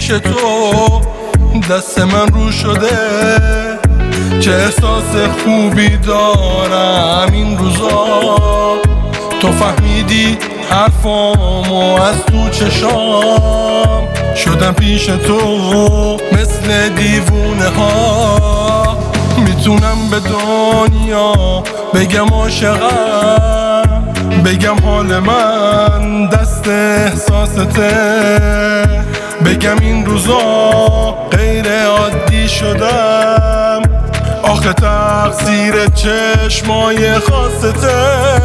تو دست من رو شده، چه احساس خوبی دارم این روزا. تو فهمیدی حرفامو از تو چشام، شدم پیش تو مثل دیوونه ها. میتونم به دنیا بگم عاشقم، بگم حال من دست احساسته، بگم این روزا غیر عادی شدم، آخه تقصیر چشمای خاصته.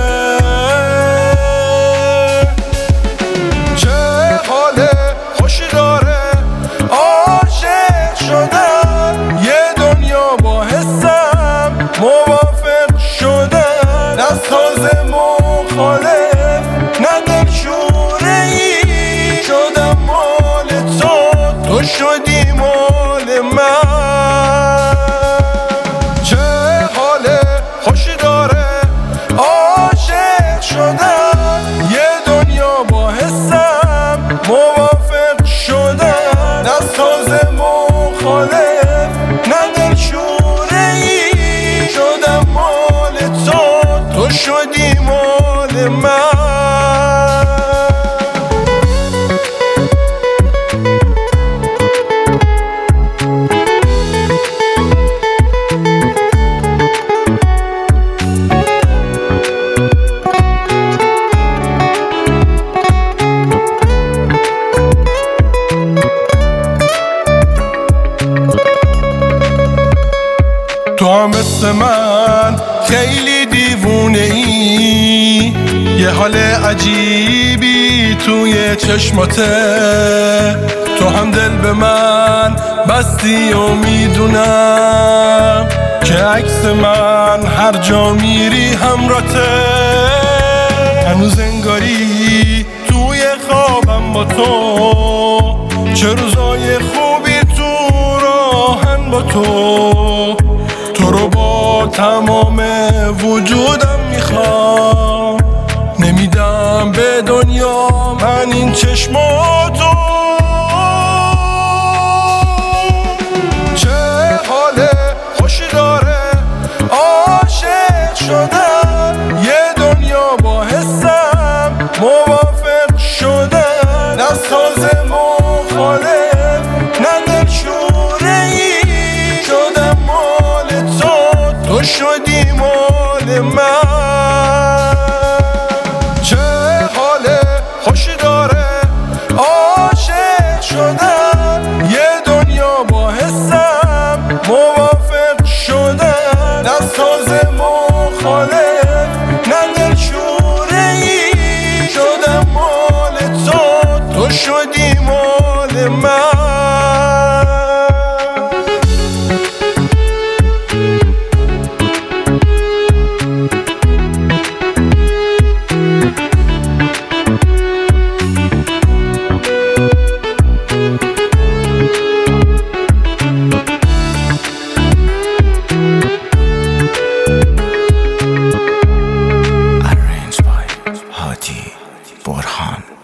چه حال خوشی داره عاشق شدن، یه دنیا با حسم موافق شدن، از تازه مخالف نه دلشوره ای، شدم مال تو شدی مال من. چه حال خوشی داره عاشق شدن، یه دنیا با حسم موافق شدن، از تازه مخالف نه دلشوره ای، شدم مال تو شدی مال من. تو هم مثل من خیلی دیوونه ای، یه حال عجیبی توی چشماته. تو هم دل به من بستی و میدونم که عکس من هر جا میری همراته. هنوز انگاری توی خوابم با تو، چه روزای خوبی تو راهن با تو. تو رو با تمام وجودم میخوام، نمیدم به دنیا من این چشماتو. چه حال خوشی داره عاشق شدن، یه دنیا با حسم موافق شدن، از تازه مخالف نه دلشوره ای، شدم مال تو شدی مال من. چه حال خوشی داره عاشق شدن، یه دنیا با حسم موافق شدن، از تازه مخالف نه دلشوره ای، شدم مال تو شدی مال من. Burhan.